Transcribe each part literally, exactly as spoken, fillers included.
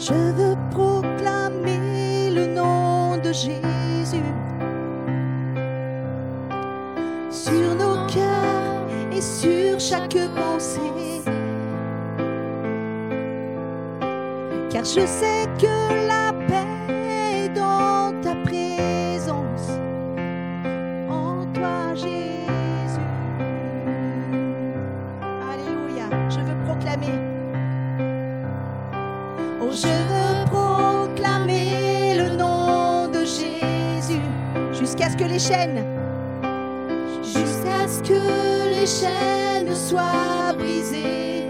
Je veux proclamer le nom de Jésus sur nos cœurs et sur chaque pensée, car je sais que la paix est dans ta présence, en toi Jésus. Alléluia, je veux proclamer. Oh, je veux proclamer le nom de Jésus jusqu'à ce que les chaînes, jusqu'à ce que les chaînes soient brisées.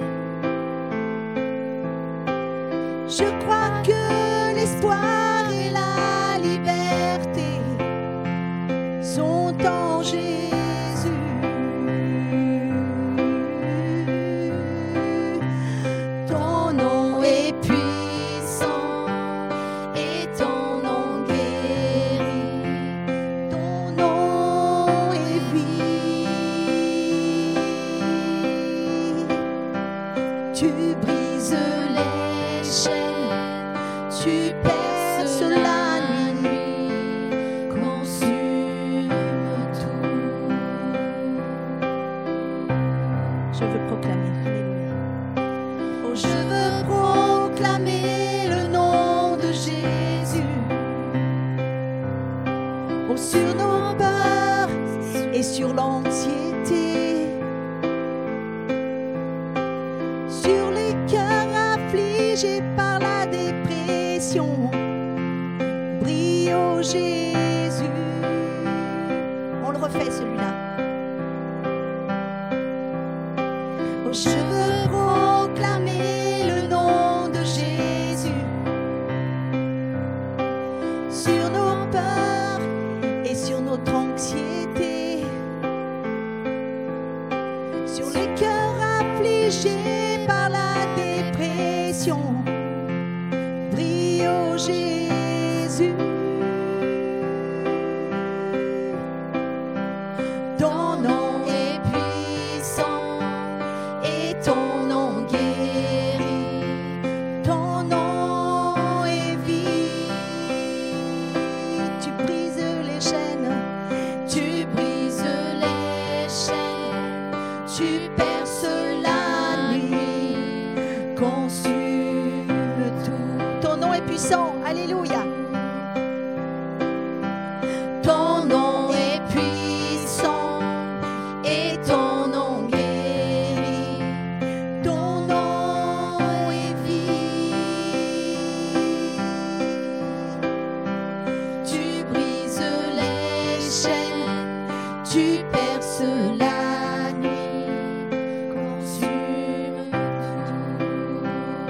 Je crois que l'espoir et la liberté sont en Jésus. Ton nom est puissant et ton nom guérit. Ton nom est vie. Tu brises les chaînes, tu perces la nuit, consume tout. Je veux proclamer, alléluia. Oh, je veux proclamer le nom de Jésus. Oh, sur nos peurs et sur l'anxiété, sur les cœurs affligés par la dépression, brille, oh Jésus. On le refait celui-là. Oh, je veux proclamer le nom de Jésus sur nos peurs et sur notre anxiété, sur les cœurs affligés par la dépression, brille, oh Jésus. Ton nom est puissant et ton nom guérit. Ton nom est vie. Tu brises les chaînes, tu brises les chaînes, tu perces la nuit, consume tout. Ton nom est puissant, alléluia. Ton nom est puissant et ton nom guérit. Ton nom est vie. Tu brises les chaînes, tu perces la nuit, consume tout.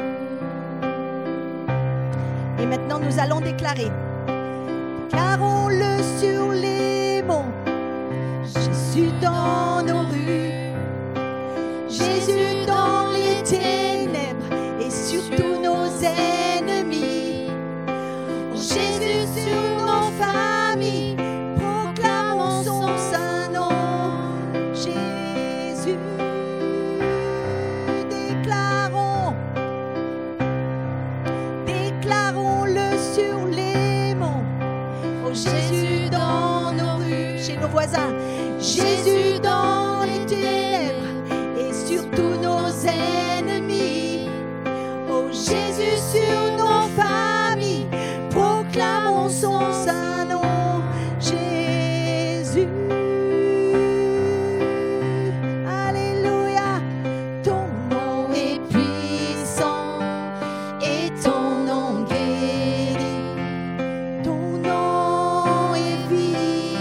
Et maintenant nous allons déclarer. Déclarons-le sur les monts, Jésus dans nos rues, Jésus dans les ténèbres et sur tous nos ennemis. Oh, Jésus sur nos familles, proclamons son saint nom. Jésus, déclarons, déclarons-le sur les monts. Oh, Jésus dans nos rues, chez nos voisins, Jésus dans les ténèbres et sur tous nos ennemis. Oh, Jésus sur nos familles, proclamons son saint nom. Jésus, alléluia. Ton nom est puissant et ton nom guérit. Ton nom est vie.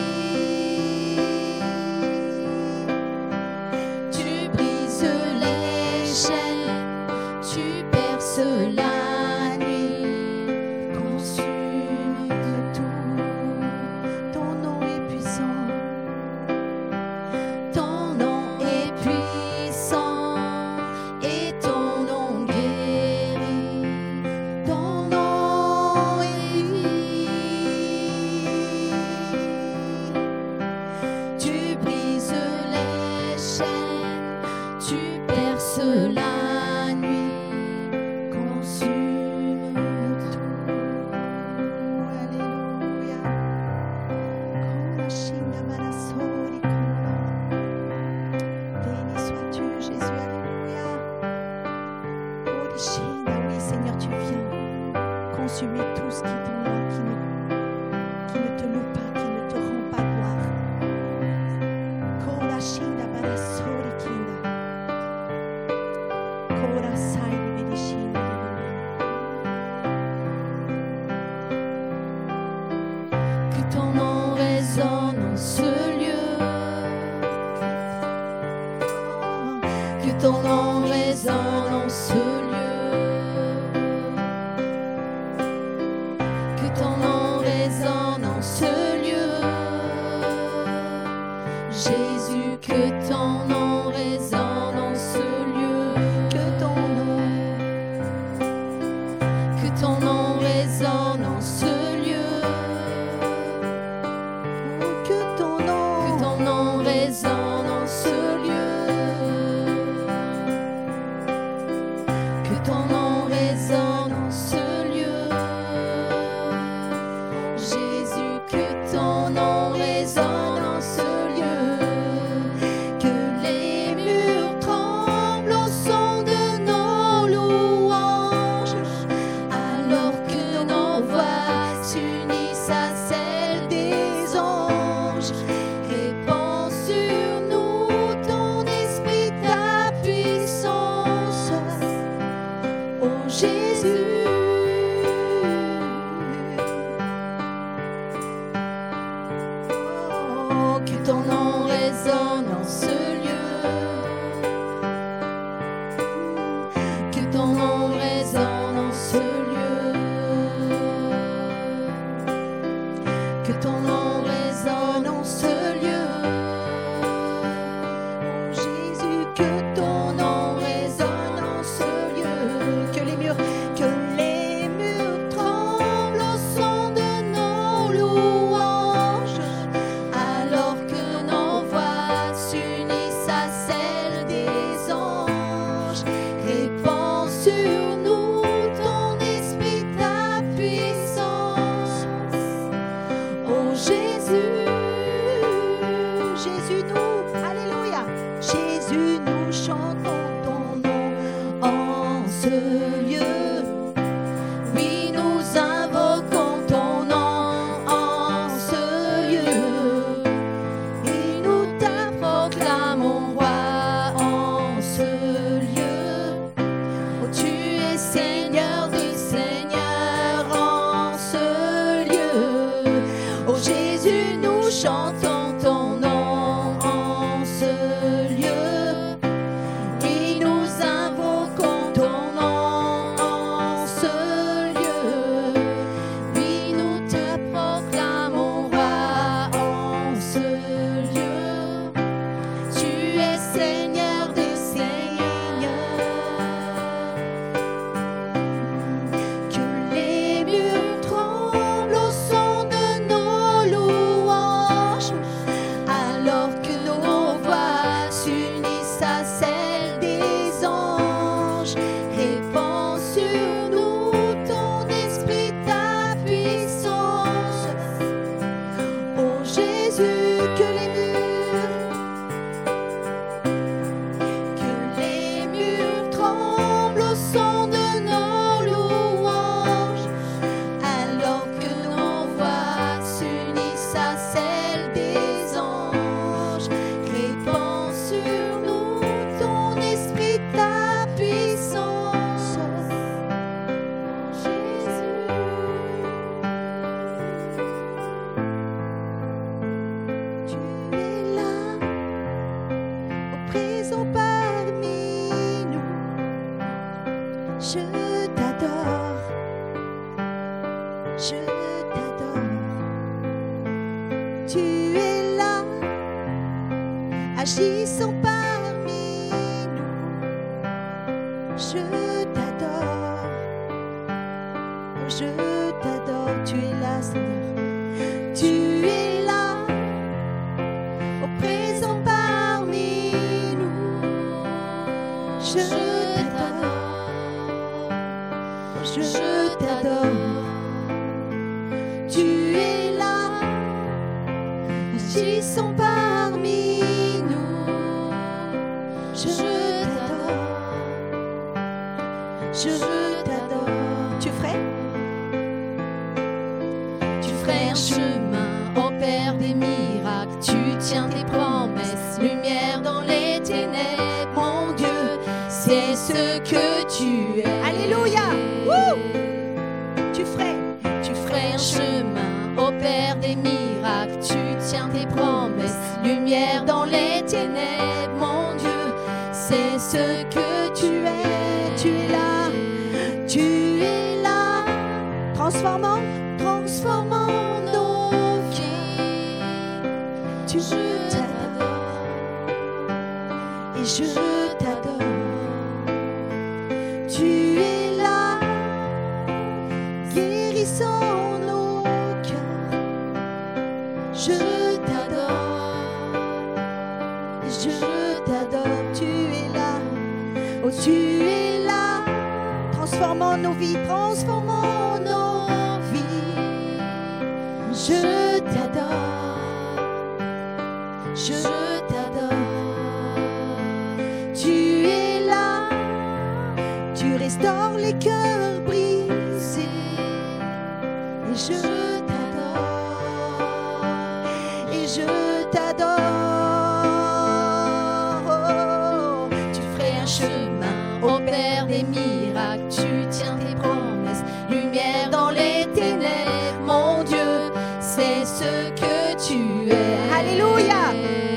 Tu brises les chaînes, tu perces la nuit, consume tout. Ton nom est puissant. Ton nom est puissant et ton nom guérit. Ton nom est vie. Tu brises les chaînes, tu perces la nuit, consume tout ce qui est en moi qui ne, qui ne te loue pas, qui ne te rend pas gloire. Kora shinda barasori kinda. Kora sai medicina. Que ton nom résonne en ce lieu. Que ton nom résonne en ce lieu. Que ton nom résonne en ce lieu. Jésus, que ton nom résonne en ce lieu. Que ton nom, que ton nom résonne en ce lieu. Que ton nom, que ton nom résonne en ce lieu. Que ton nom résonne en ce lieu. Jésus, que ton nom résonne en ce lieu. Que les murs tremblent au son de nos louanges, alors que nos voix s'unissent à celles des anges. Répands sur nous ton esprit, ta puissance. Oh Jésus, oh, que ton nom résonne en ce lieu. Que ton nom résonne en ce lieu. Que ton nom résonne en ce lieu. Oh Jésus, que ton nom résonne en ce lieu. Que les murs, que les murs tremblent au son de nos louanges, alors que nos voix s'unissent à celles des anges. Répands sur nous ton esprit, ta puissance. Oh Jésus, Jésus nous, alléluia. Jésus, nous chantons ton nom en ce lieu. Oui, nous invoquons ton nom en ce lieu. Et nous te proclamons roi en ce lieu. Oh, tu es Seigneur des seigneurs en ce lieu. Oh Jésus, nous chantons ton nom en ce lieu. Et nous invoquons ton nom en ce lieu. Oui, nous te proclamons roi en ce lieu. Tu es Seigneur des seigneurs. Que les murs tremblent au son de nos louanges, alors que nos voix s'unissent à celles des anges. Répands sur nous ton esprit, ta puissance. Oh Jésus, que les murs, que les murs tremblent au son de nos louanges, alors que nos voix s'unissent à celles des anges. Répands sur nous ton esprit, ta puissance. Oh Jésus, tu es là, au présent parmi nous. Je t'adore, je t'adore. Tu es là, agissant parmi nous. Je t'adore, je t'adore. Tu es là, Seigneur. Tu es là, au présent parmi nous. Je t'adore, je t'adore. Tu es là, agissant parmi nous. Je t'adore, je t'adore. Tu es prêt? ferais un chemin au Père des miracles. Tu tiens tes promesses, lumière dans les ténèbres. Mon Dieu, c'est ce que tu es. Alléluia. Wouh. Tu ferais, tu ferais un chemin au Père des miracles. Tu tiens tes promesses, lumière dans les ténèbres. Mon Dieu, c'est ce que tu es. tu es là, Tu es là, transformant, transformant nos vies. tu Je t'adore et je je t'adore. Tu es là, guérissant nos cœurs. Je Je t'adore, je t'adore, tu es là, oh tu es là, transformant nos vies, transformant nos vies. Je t'adore, je je t'adore. tu es là, tu restaures les cœurs brisés. Et je Je t'adore, et je t'adore. tu ferais un chemin au Père des miracles. Tu tiens tes promesses, lumière dans les ténèbres. Mon Dieu, c'est ce que tu es. Alléluia.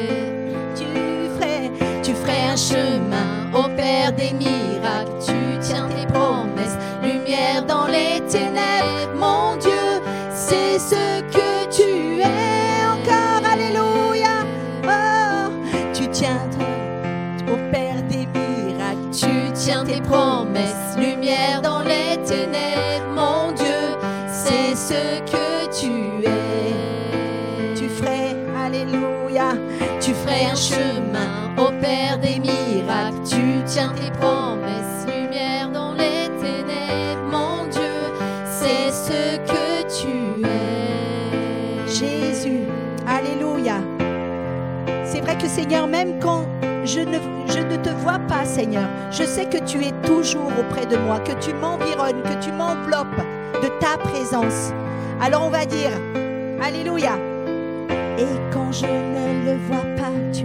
Tu ferais, tu ferais un chemin au Père des miracles. Tu tiens tes promesses, lumière dans les ténèbres. Mon Dieu, c'est ce que tu es. Encore, alléluia. Oh, tu tiens au Père des miracles. Tu tiens tes promesses, lumière dans les ténèbres. Mon Dieu, c'est ce que tu es. Tu ferais, alléluia. Tu ferais un chemin au Père des miracles. Tu tiens tes promesses, lumière dans les ténèbres. Mon Dieu, c'est ce que tu es. Jésus, alléluia. C'est vrai que Seigneur, même quand je ne, je ne te vois pas, Seigneur, je sais que tu es toujours auprès de moi, que tu m'environnes, que tu m'enveloppes de ta présence. Alors on va dire, alléluia. Et quand je ne le vois pas, tu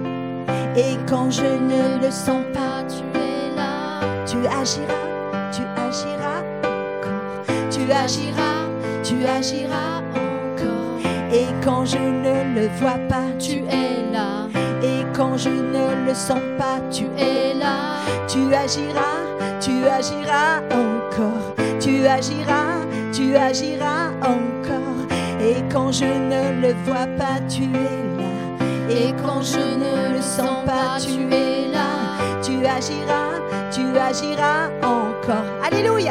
es. Et quand je ne le sens pas, Tu es là, tu agiras, tu agiras encore. Tu agiras, tu agiras encore. et quand je ne le vois pas, Tu es là, et quand je ne le sens pas, tu es là, tu agiras, tu agiras encore. Tu agiras, tu agiras encore. Et quand je ne le vois pas, tu es là. et quand je ne le sens pas, tu es là. Tu agiras, tu agiras encore. Alléluia.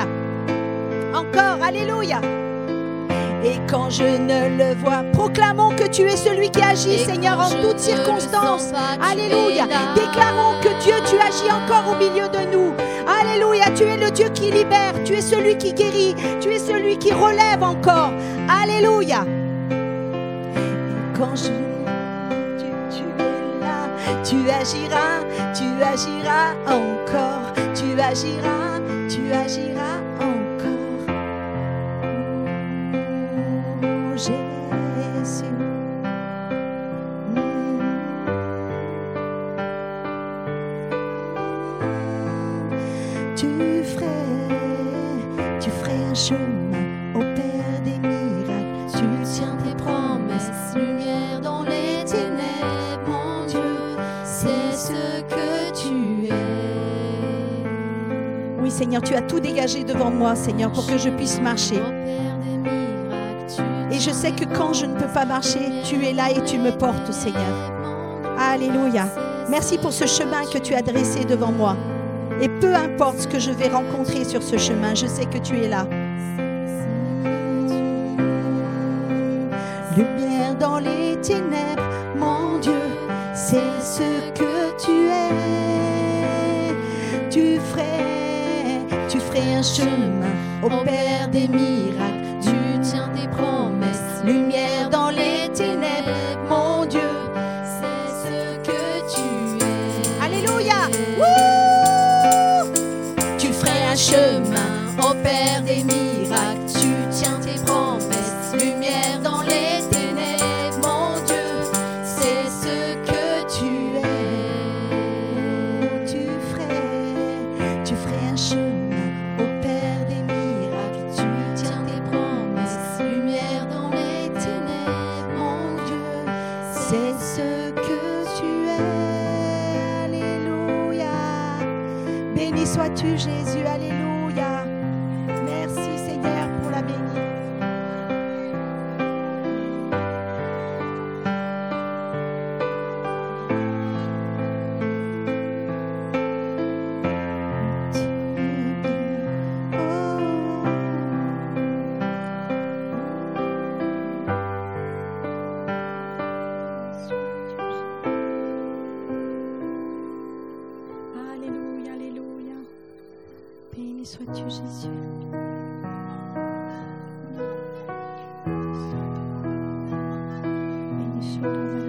Encore, alléluia. Et quand je ne le vois, proclamons que tu es celui qui agit, Et Seigneur, quand en je toutes ne circonstances. le sens pas, tu Alléluia. es là. Déclarons que Dieu, tu agis encore au milieu de nous. Alléluia. Tu es le Dieu qui libère. Tu es celui qui guérit. Tu es celui qui relève encore. Alléluia. Et quand je tu, tu es là, tu agiras, tu agiras encore. Tu agiras, tu agiras encore. Oh, Jésus. Tu ferais, tu ferais un chemin au Père des miracles. Tu tiens tes promesses, lumière dans les ténèbres. Mon Dieu, c'est ce que tu es. Oui, Seigneur, tu as tout dégagé devant moi, Seigneur, pour que je puisse marcher. Au Père des miracles, tu Et je sais que quand je ne peux pas marcher, tu es là et tu me portes, Seigneur. Alléluia. Merci pour ce chemin que tu as dressé devant moi. Et peu importe ce que je vais rencontrer sur ce chemin, je sais que tu es là. Lumière dans les ténèbres, mon Dieu, c'est ce que tu es. Tu ferais, tu ferais un chemin au Père des miracles. Tu tiens tes promesses, Lumière dans les ténèbres, mon Dieu. c'est ce que tu es. Alléluia. Wouh! Tu ferais un chemin au Père des miracles. Tu tiens tes promesses, lumière un chemin, opère des miracles, tu tiens tes promesses, lumière dans les ténèbres, mon Dieu, c'est ce que tu es. Alléluia. Béni sois-tu Jésus, alléluia. Merci Seigneur pour la bénie. Alléluia, alléluia. Béni sois-tu Jésus. Béni sois-tu.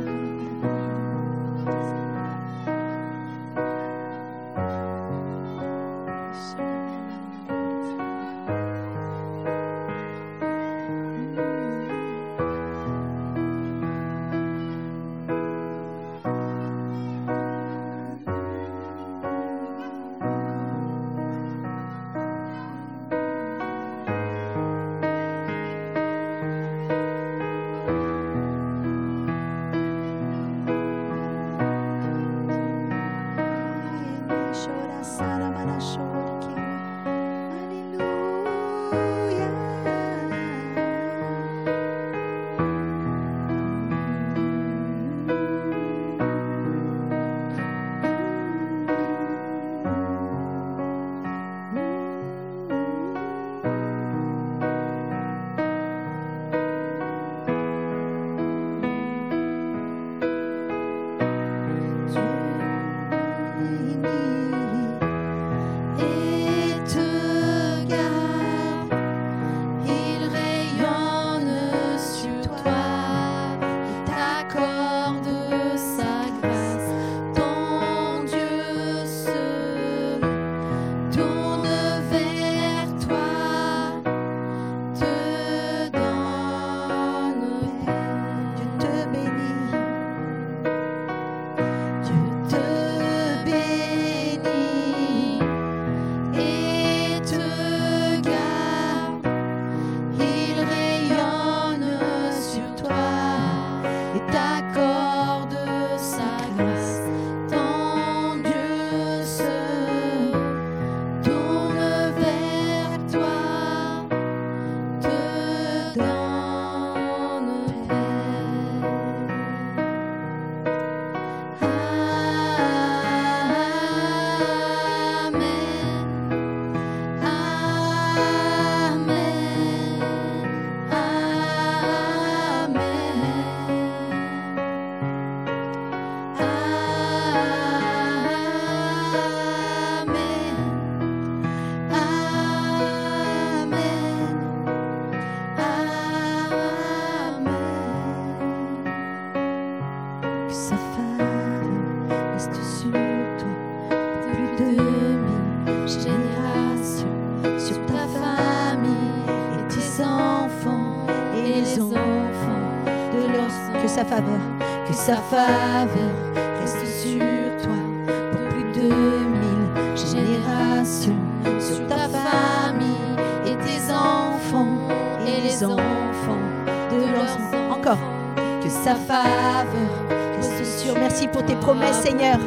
Sa faveur, que sa faveur reste sur toi pour plus de mille générations, sur ta famille et tes enfants et les enfants de leurs enfants. Encore, que sa faveur reste sur. Merci pour tes promesses, Seigneur.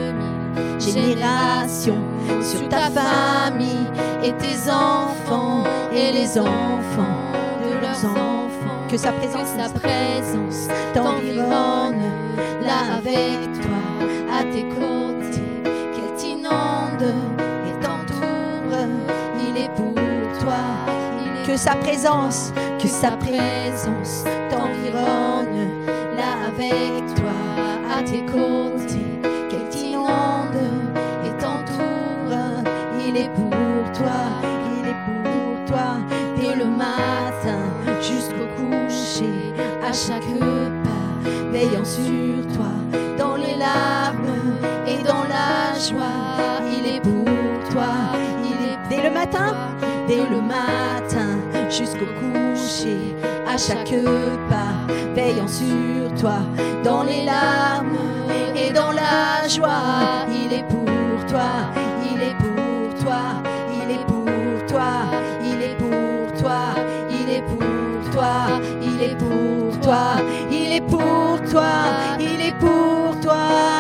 Générations sur ta famille et tes enfants et les enfants de leurs enfants. Que sa présence, sa présence t'environne là avec toi, à tes côtés, qu'elle t'inonde et t'entoure. Il est pour toi. Il est que sa présence, que sa présence t'environne là avec toi, à tes côtés, qu'elle t'inonde et t'entoure. Il est pour toi. Il est pour toi. Dès le matin jusqu'au coucher, à chaque pas, veillant sur toi, dans les larmes et dans la joie. Il est pour toi, il est pour dès le matin, toi. Dès le matin jusqu'au coucher, à chaque pas, veillant sur toi, dans les larmes et dans la joie. Il est pour toi, il est pour toi. toi, il est pour toi, il est pour toi.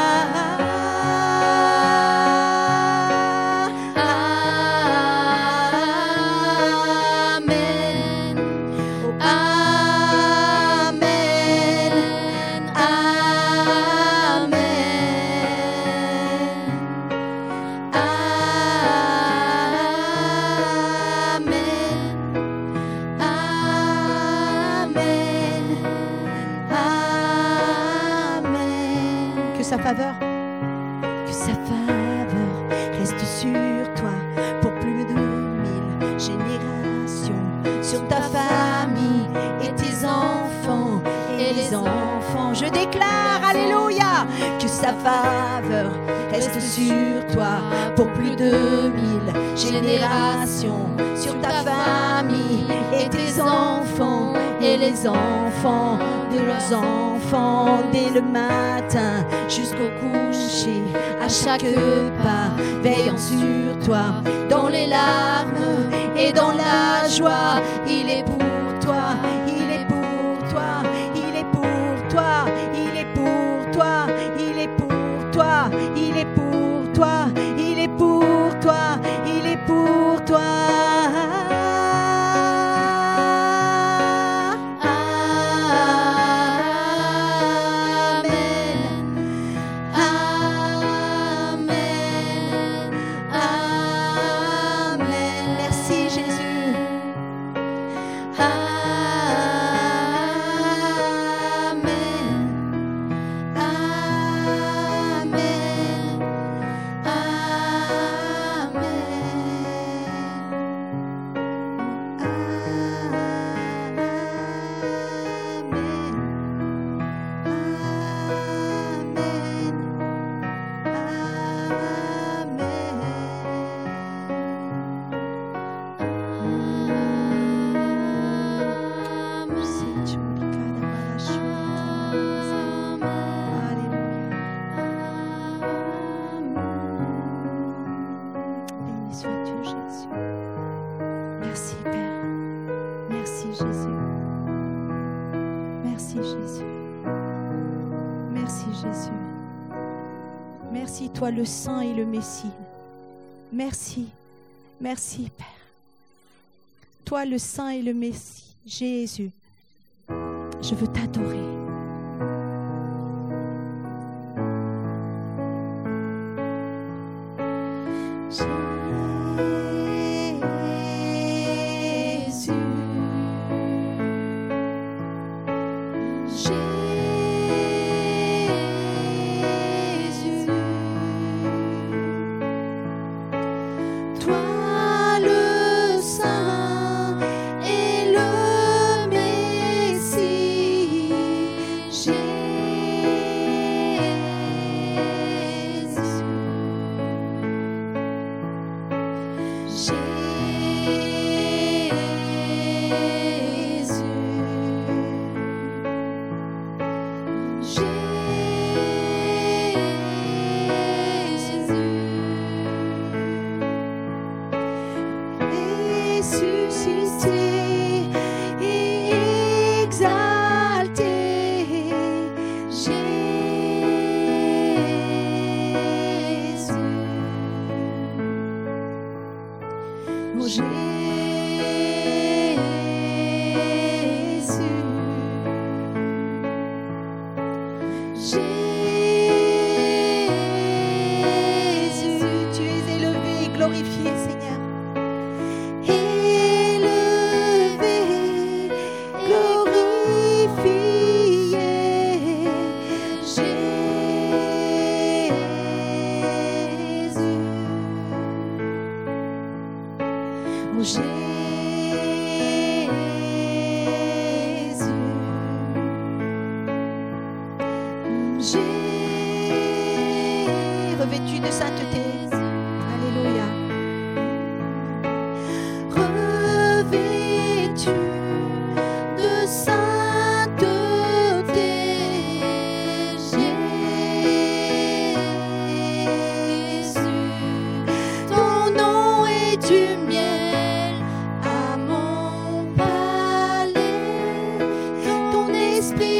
Sa faveur, que sa faveur reste sur toi pour plus de mille générations, sur ta famille et tes enfants et les enfants. Je déclare, alléluia, que sa faveur reste sur toi pour plus de mille générations, sur ta famille et tes enfants et les enfants de leurs enfants, dès le matin jusqu'au coucher, à chaque pas, veillant sur toi, dans les larmes et dans la joie. Il est pour toi, il est pour toi, il est pour toi, il est pour toi, il est pour toi, il est pour toi, il est pour toi, il est pour toi. Merci, toi le Saint et le Messie. Merci, merci Père. Toi le Saint et le Messie, Jésus, je veux t'adorer. Revêtu de sainteté. Alléluia. Revêtu de sainteté. Jésus, ton nom est du miel à mon palais. Ton esprit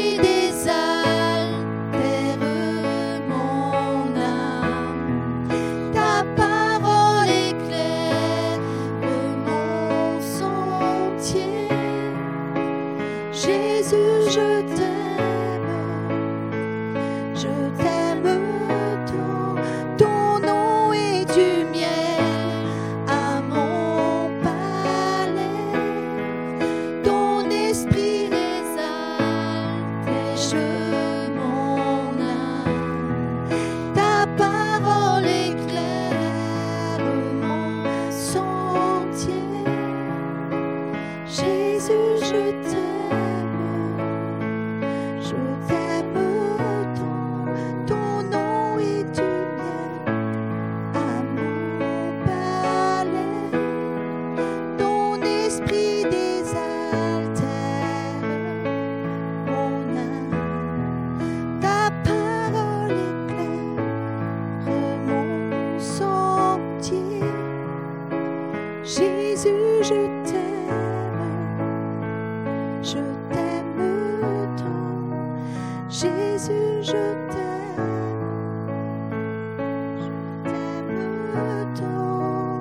je t'aime, je t'aime tant. Jésus, je t'aime, je t'aime tant.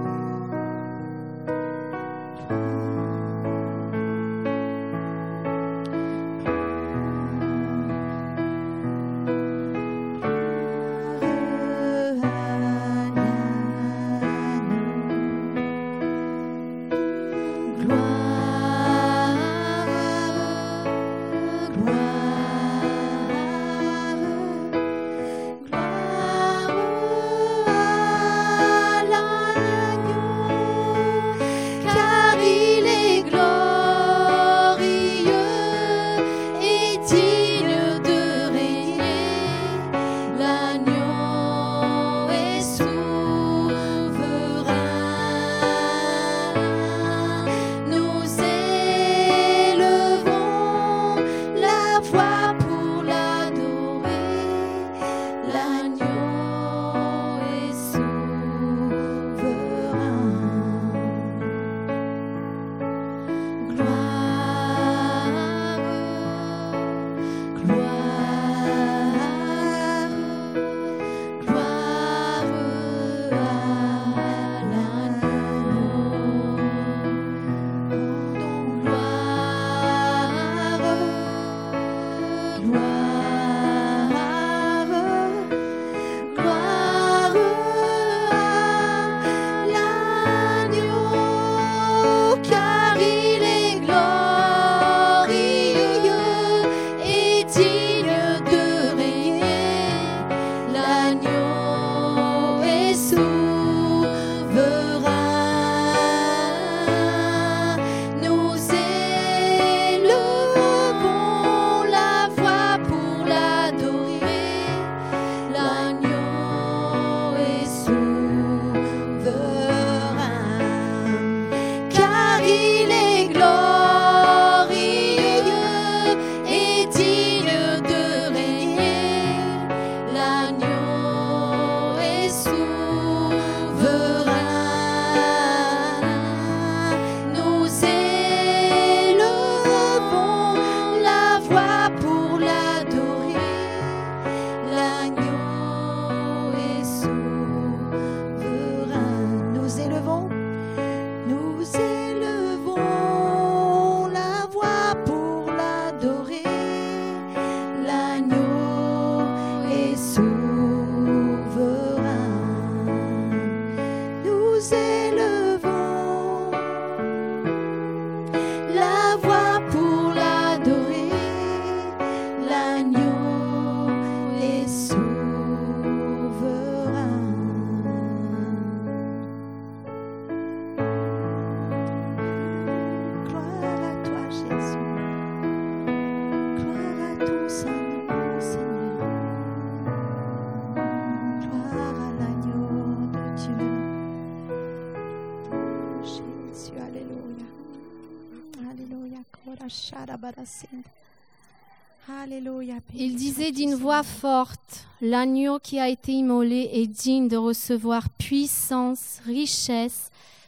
Il disait d'une voix forte, l'agneau qui a été immolé est digne de recevoir puissance, richesse,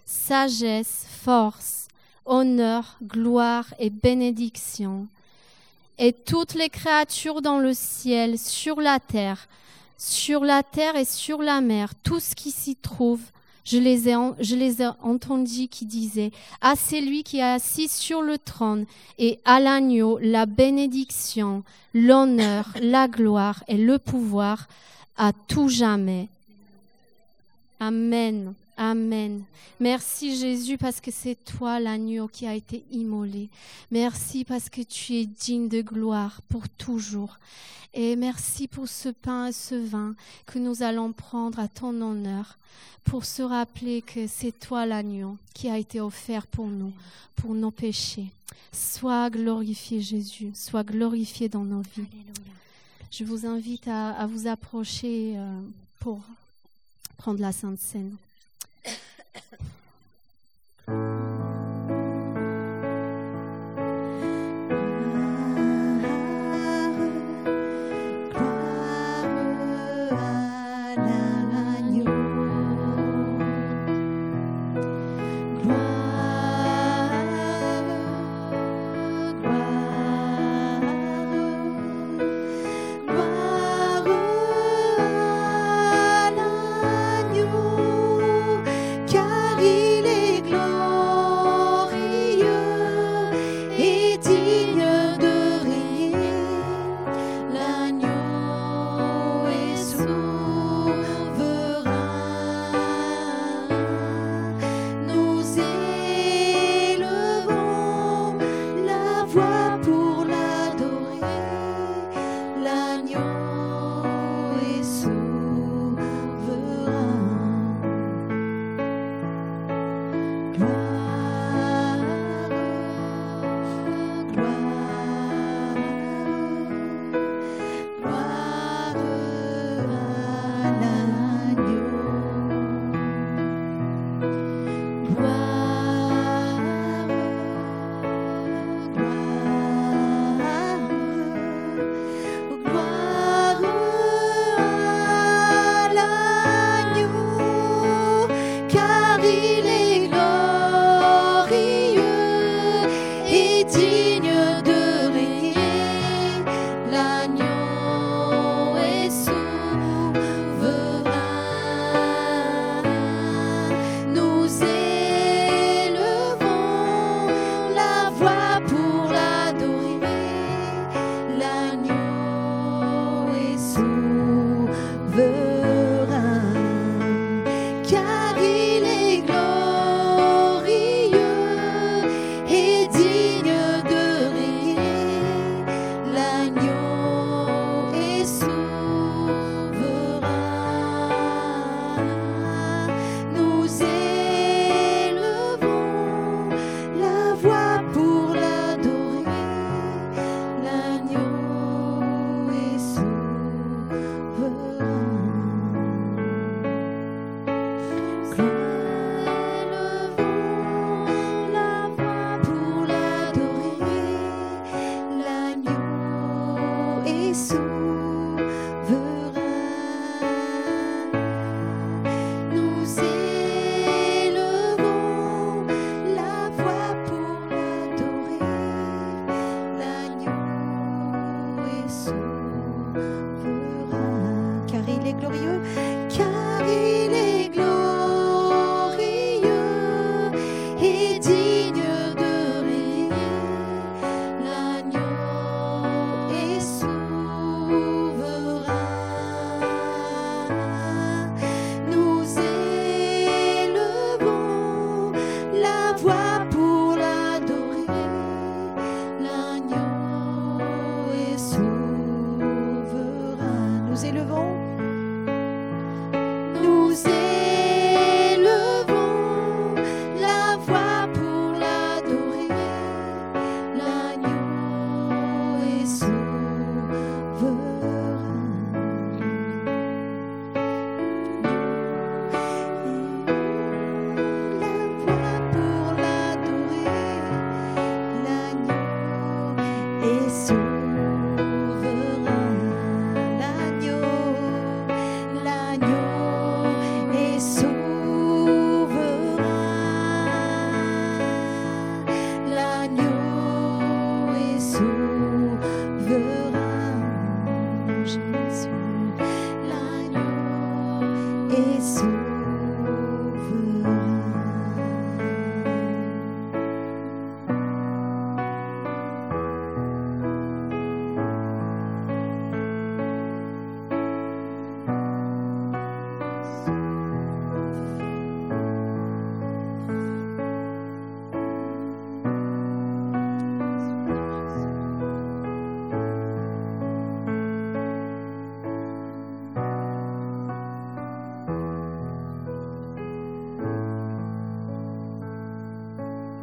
sagesse, force, honneur, gloire et bénédiction. Et toutes les créatures dans le ciel, sur la terre, sur la terre et sur la mer, tout ce qui s'y trouve, Je les, ai, je les ai entendus qui disaient « À celui qui est assis sur le trône et à l'agneau, la bénédiction, l'honneur, la gloire et le pouvoir à tout jamais. » Amen. Amen. Merci Jésus parce que c'est toi l'agneau qui a été immolé. Merci parce que tu es digne de gloire pour toujours. Et merci pour ce pain et ce vin que nous allons prendre à ton honneur pour se rappeler que c'est toi l'agneau qui a été offert pour nous, pour nos péchés. Sois glorifié Jésus, sois glorifié dans nos vies. Alléluia. Je vous invite à, à vous approcher euh, pour prendre la Sainte Seine.